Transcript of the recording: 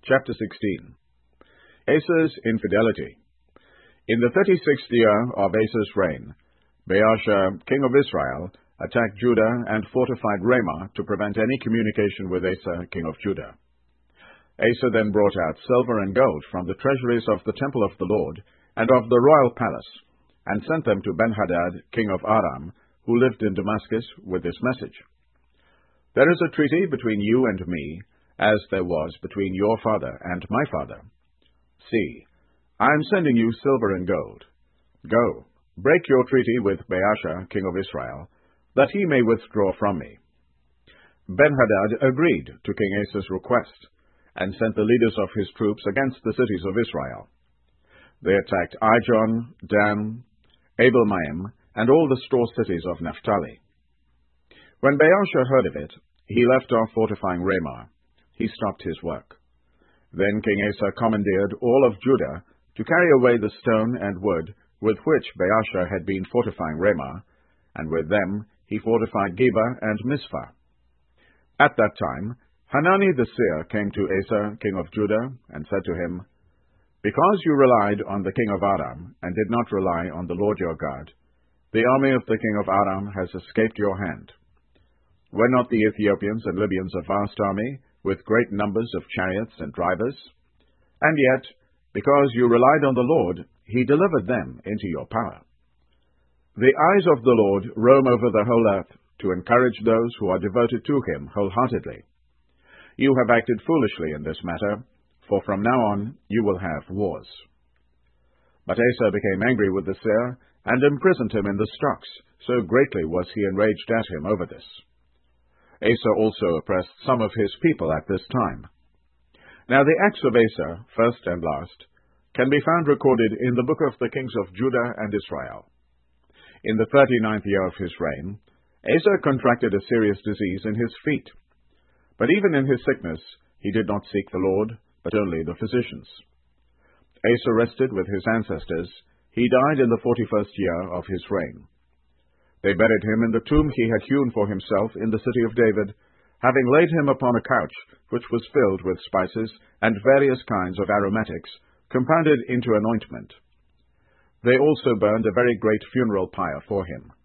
Chapter 16. Asa's Infidelity. In the 36th year of Asa's reign, Baasha, king of Israel, attacked Judah and fortified Ramah to prevent any communication with Asa, king of Judah. Asa then brought out silver and gold from the treasuries of the temple of the Lord and of the royal palace, and sent them to Ben-Hadad, king of Aram, who lived in Damascus, with this message: There is a treaty between you and me, as there was between your father and my father. See, I am sending you silver and gold. Go, break your treaty with Baasha, king of Israel, that he may withdraw from me. Ben-Hadad agreed to King Asa's request, and sent the leaders of his troops against the cities of Israel. They attacked Ijon, Dan, Abel-maim, and all the store cities of Naphtali. When Baasha heard of it, he left off fortifying Ramah. He stopped his work. Then King Asa commandeered all of Judah to carry away the stone and wood with which Baasha had been fortifying Ramah, and with them he fortified Geba and Mizpah. At that time, Hanani the seer came to Asa, king of Judah, and said to him, Because you relied on the king of Aram, and did not rely on the Lord your God, the army of the king of Aram has escaped your hand. Were not the Ethiopians and Libyans a vast army, with great numbers of chariots and drivers? And yet, because you relied on the Lord, he delivered them into your power. The eyes of the Lord roam over the whole earth, to encourage those who are devoted to him wholeheartedly. You have acted foolishly in this matter, for from now on you will have wars. But Asa became angry with the seer, and imprisoned him in the stocks, so greatly was he enraged at him over this. Asa also oppressed some of his people at this time. Now the acts of Asa, first and last, can be found recorded in the book of the kings of Judah and Israel. In the 39th year of his reign, Asa contracted a serious disease in his feet. But even in his sickness, he did not seek the Lord, but only the physicians. Asa rested with his ancestors. He died in the 41st year of his reign. They buried him in the tomb he had hewn for himself in the city of David, having laid him upon a couch which was filled with spices and various kinds of aromatics, compounded into an ointment. They also burned a very great funeral pyre for him.